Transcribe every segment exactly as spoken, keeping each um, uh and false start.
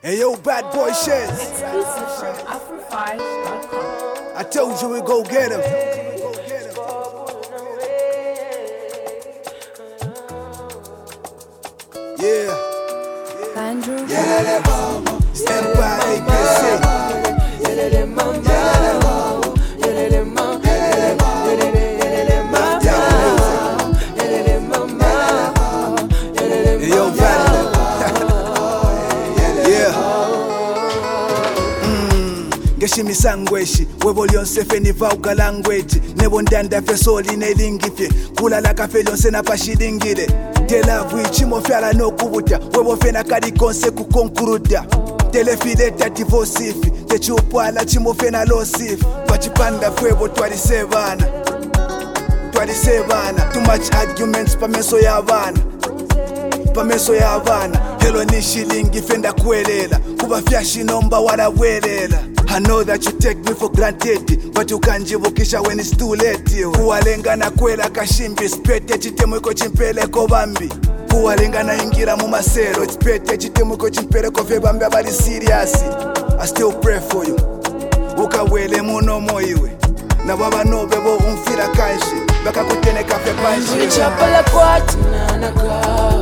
Hey yo, bad boy shit. Exclusive from Afro five dot com. I told you we go get him. Yeah. Andrew. Stand by A K C. Hey yo, bad. Yeah. Ngeshimisangweshi webo lyonse fe nivauka language nebo ndanda fe soli nelingifye kulala kafe lyonse napashilingile telavu ichimofyala nokubuta webo fe nakali konse kukonkuruda telefileta tivosifi techupwala chimofe na losifi pachipanda fwebo twalisevana twalisevana too much arguments pameso y'abana pameso y'abana helo ni shilingi fenda kuelela kuba fyashi nomba walabwelela. I know that you take me for granted, but you can't jivukisha when it's too late. Kuwalenga na kwela kashimbi spete chitemweko chimpeleko bambi kuwalenga na ingira mu masero spete chitemweko chimpeleko fe bambi abali serious. I still pray for you ukawele muno moiwe na baba no bebo umfira kanshi baka kuteneka fe panshi chapala kwati nanaka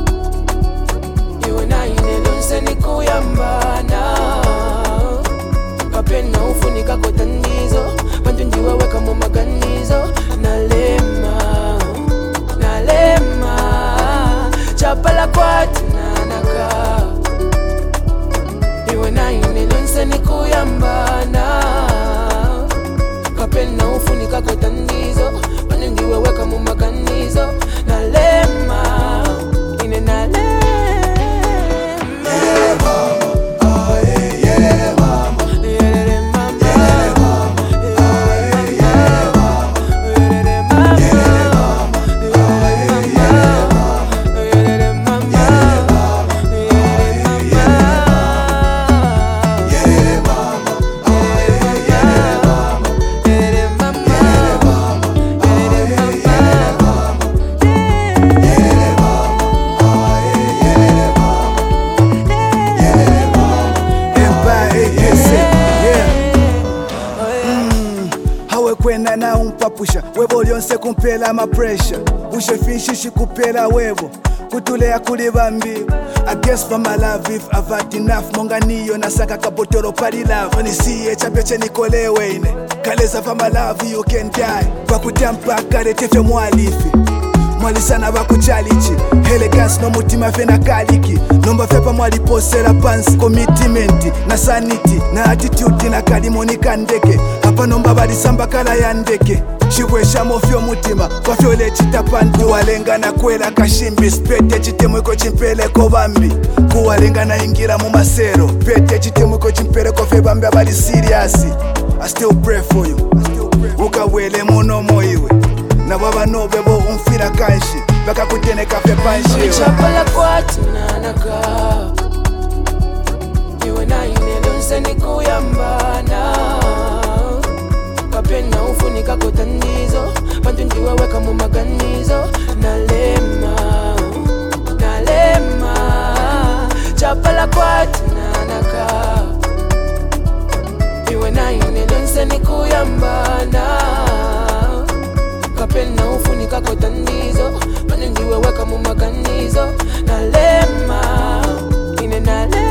iwe na inelonse nikuyambana kapena ufunika kotanizo bantu ndiwe weka mu maganizo nalema nalema chapala kwati nanaka iwe na inelonse nikuyambana kapena ufunika kotanizo bantu ndiwe weka mu maganizo nalema ine nalema. kwena na umpapusha webo lyonse kumpela mapresha ushefinshishi kupela webo kutulea kuli bambi. I guess for my love if I've had enough monga niyo nasaka kabotoro pali love ni siye chapeche nikolewe ine kaleza for my love you can die pakutampa karetefe mwalifi mwalisana bakuchalichi elegance no mutima fe na kaliki nomba fepa mwaliposela pansi commitment na sanity na attitude na kalimoni kandeke hapa nomba balisamba kala ya ndeke chibwesha mofyo mutima kwa fyole chitapandu kuwalenga na kwela kashimbi spete chitemweko chimpeleko bambi kuwalenga na ingira mu masero pete chitemweko chimpeleko fe bambi abali serious. I still pray for you ukawele muno moiwe na baba no bebo umfira kanshi baka kuteneka fe panshi chapala kwati nanaka iwe na inelonse nikuyambana kapena ufunika kotanizo bantu ndiwe weka mu maganizo nalema nalema chapala kwati nanaka iwe na inelonse nikuyambana kapena ufunika kotanizo bantu ndiwe weka mu maganizo nalema ine nalema.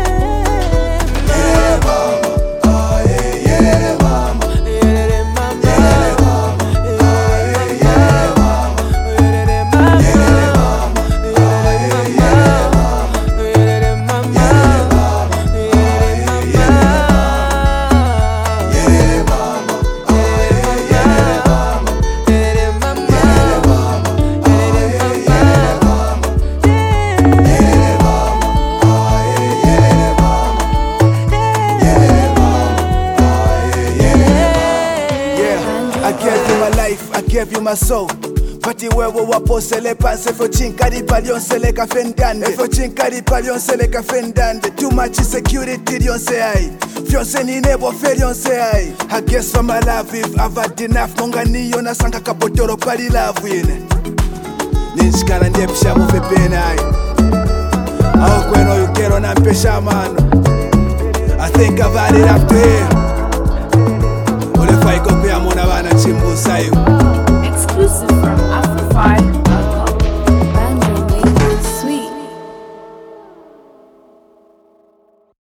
I gave you my soul. Pati wewe waposele panse fo chinkari palyonse le kafendande fo chinkari palyonse le kafendande too much security lyonse ai fyonse ni nebo fe lyonse ai. I guess for my love if I've had enough monga niyo nasanga kabotoro pali love yene ninshikana ndepsha mu fe pena ai aho kweno yukero na mpesha mano. I think I've had it up to here. Ule faiko kuya muna bana chimbusa yu.